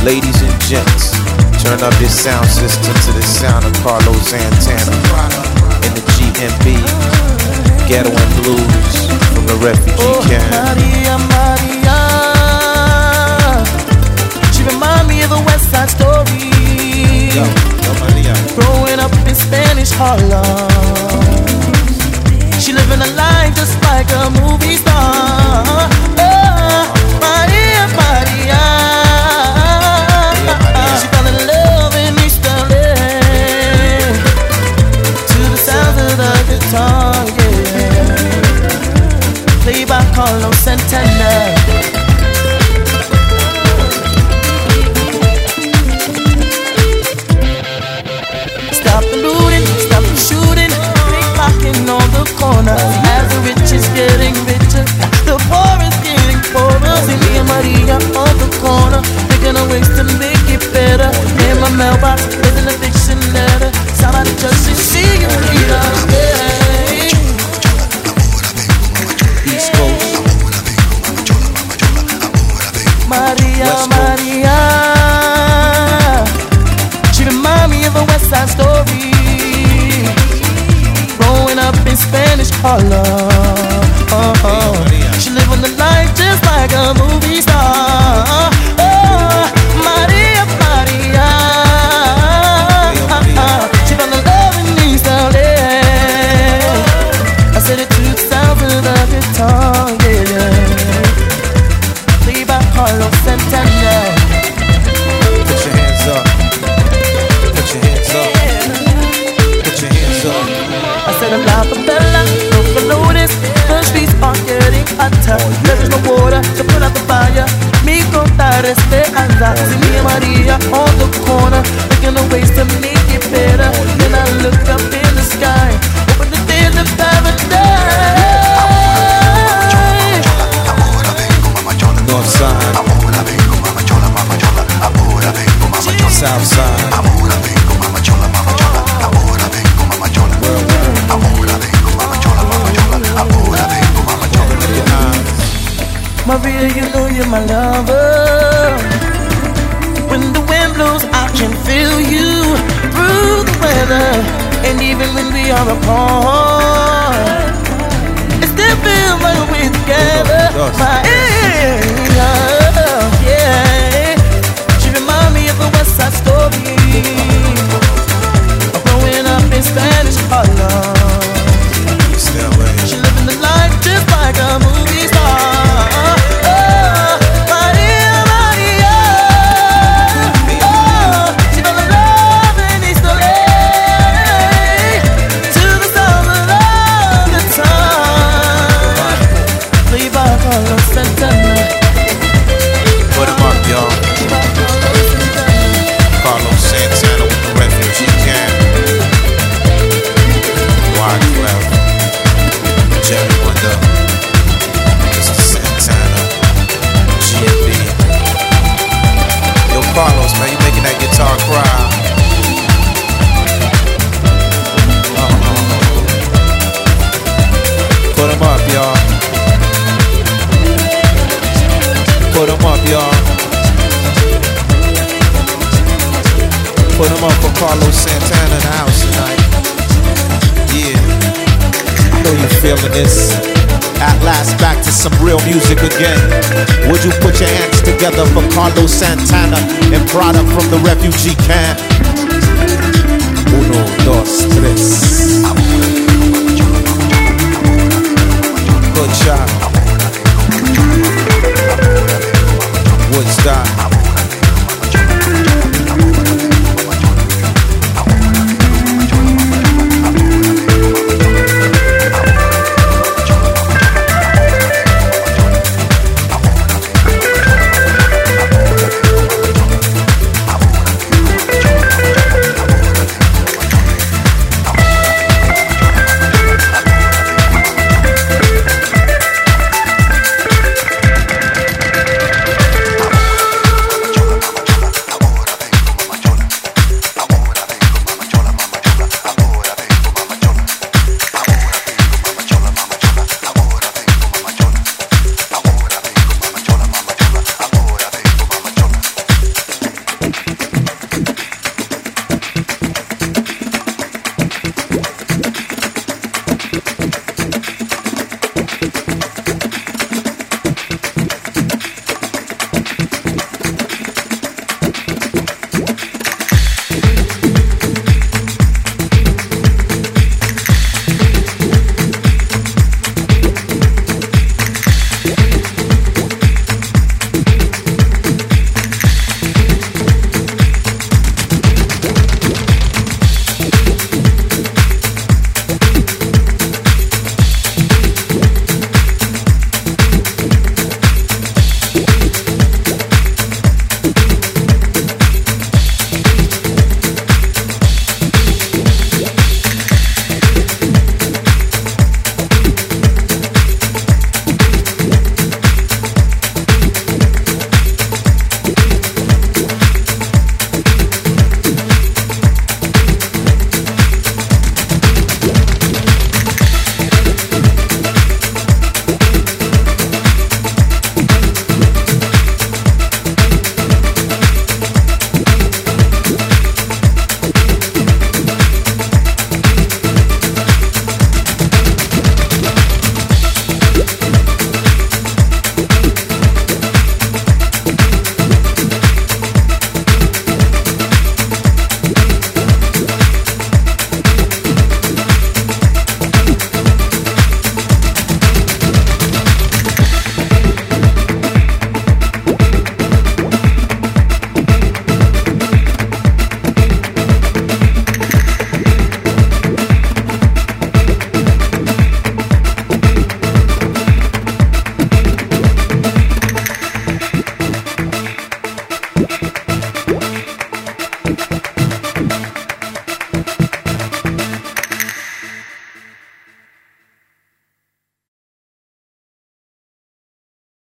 Ladies and gents, turn up your sound system to the sound of Carlos Santana in the GMB, Ghetto and Blues from the refugee camp. Maria, Maria, she remind me of a West Side Story. Yo, Maria. Growing up in Spanish Harlem, she living a life just like a movie star. Maria, Maria, she fell in love in East LA to the sound of the guitar, yeah, played by Carlos Santana. Stop the looting, stop the shooting, pickpocketing on the corner. As the rich is getting richer, the poor is getting poorer. See me and Maria on the corner, thinking of ways to make it better. In my mailbox, there's an eviction letter. Somebody just to see you need us, yeah. East Coast, Maria, West Coast. Maria, she remind me of a West Side Story. Growing up in Spanish Harlem, she living the life just like a movie star. Maria, Maria, she fell in love in East LA. I said it to the sound of the guitar, yeah. Played by Carlos Santana. Put your hands up. Put your hands up. Put your hands up. I said I'm La Bella, don't notice. The streets are getting hotter. There is no water to put out the fire. Me contar esperanza. See me and Maria on the corner, thinking of ways to make it better. Then I look up in the sky, hoping the days of paradise. North side, south side. Maria, you know you're my lover. When the wind blows, I can feel you through the weather. And even when we are apart, it still feels like we're together. Maria, yeah. She remind me of a West Side Story. Growing up in Spanish Harlem, she living the life just like a movie star. Put him up, y'all. Carlos Santana with the refugee camp. Wyclef, Jerry Wonder, Mr. Santana, GMB. Yo, Carlos, man, you making that guitar cry. Put him up, y'all. Put them up, y'all. Put them up for Carlos Santana in the house tonight. Yeah, I know you're feeling this. At last, back to some real music again. Would you put your hands together for Carlos Santana and product from the refugee camp? 1, 2, 3.